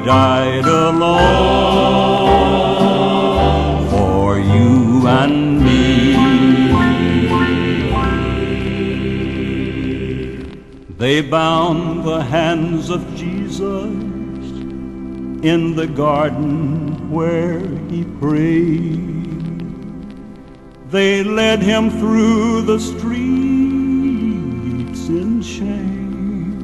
died alone for you and me. They bound the hands of Jesus in the garden where he prayed. They led him through the streets in shame.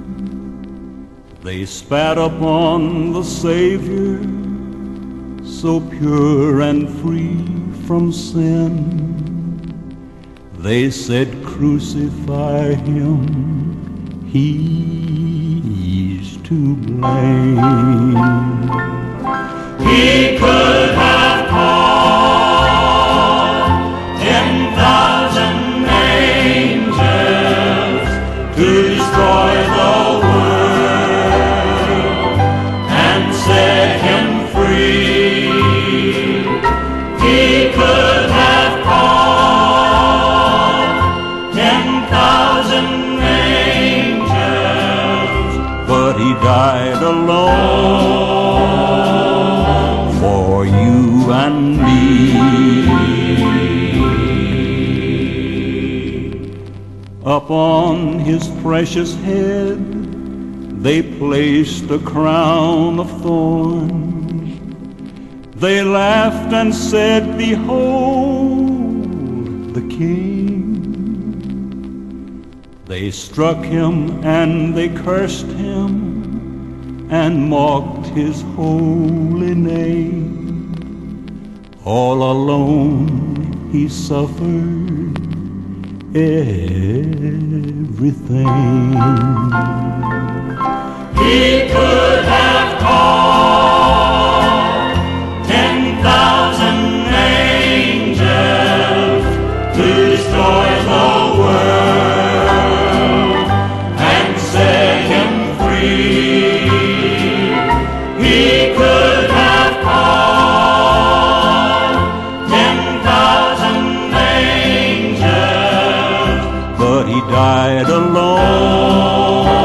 They spat upon the Savior, so pure and free from sin. They said, crucify him, he's to blame. He could have called 10,000 angels to destroy the world and set him free. He could have called 10,000 angels, but he died alone for you and me. Upon his precious head they placed a crown of thorns. They laughed and said, behold the King. They struck him and they cursed him and mocked his holy name. All alone he suffered everything. He could have called 10,000 angels to destroy the world and set him free. He could have called 10,000 angels, but he died alone